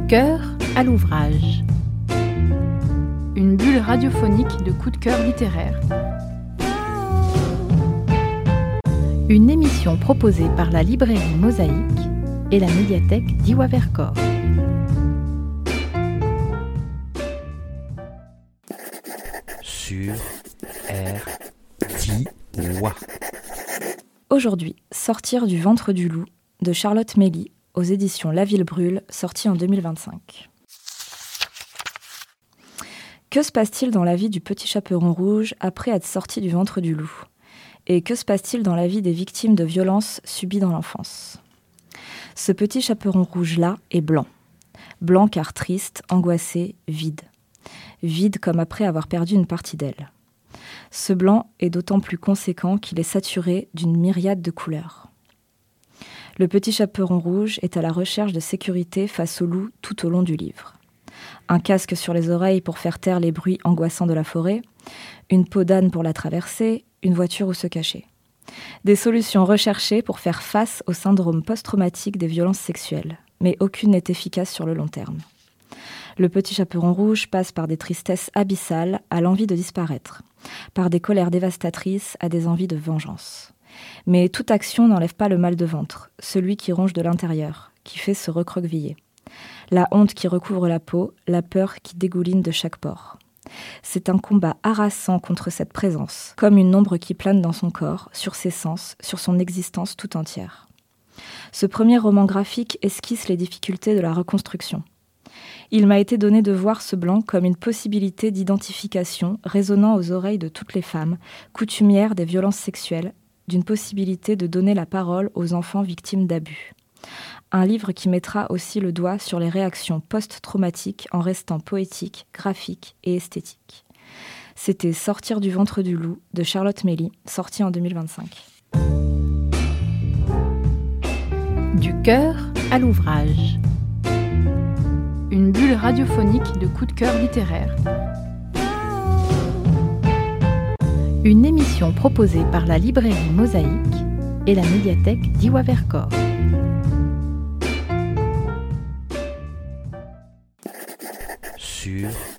cœur à l'ouvrage. Une bulle radiophonique de coups de cœur littéraire. Une émission proposée par la librairie Mosaïque et la médiathèque d'Iwa Vercors. Sur R-T-Wa. Aujourd'hui, Sortir du ventre du loup de Charlotte Mély aux éditions La Ville Brûle, sorti en 2025. Que se passe-t-il dans la vie du petit chaperon rouge après être sorti du ventre du loup ? Et que se passe-t-il dans la vie des victimes de violences subies dans l'enfance ? Ce petit chaperon rouge-là est blanc. Blanc car triste, angoissé, vide. Vide comme après avoir perdu une partie d'elle. Ce blanc est d'autant plus conséquent qu'il est saturé d'une myriade de couleurs. Le petit chaperon rouge est à la recherche de sécurité face au loup tout au long du livre. Un casque sur les oreilles pour faire taire les bruits angoissants de la forêt, une peau d'âne pour la traverser, une voiture où se cacher. Des solutions recherchées pour faire face au syndrome post-traumatique des violences sexuelles, mais aucune n'est efficace sur le long terme. Le petit chaperon rouge passe par des tristesses abyssales à l'envie de disparaître, par des colères dévastatrices à des envies de vengeance. Mais toute action n'enlève pas le mal de ventre, celui qui ronge de l'intérieur, qui fait se recroqueviller. La honte qui recouvre la peau, la peur qui dégouline de chaque pore. C'est un combat harassant contre cette présence, comme une ombre qui plane dans son corps, sur ses sens, sur son existence tout entière. Ce premier roman graphique esquisse les difficultés de la reconstruction. Il m'a été donné de voir ce blanc comme une possibilité d'identification résonnant aux oreilles de toutes les femmes, coutumières des violences sexuelles, d'une possibilité de donner la parole aux enfants victimes d'abus. Un livre qui mettra aussi le doigt sur les réactions post-traumatiques en restant poétique, graphique et esthétique. C'était Sortir du ventre du loup de Charlotte Mély, sorti en 2025. Du cœur à l'ouvrage. Une bulle radiophonique de coups de cœur littéraire. Une émission proposée par la librairie Mosaïque et la médiathèque d'Iwa Vercors. Sur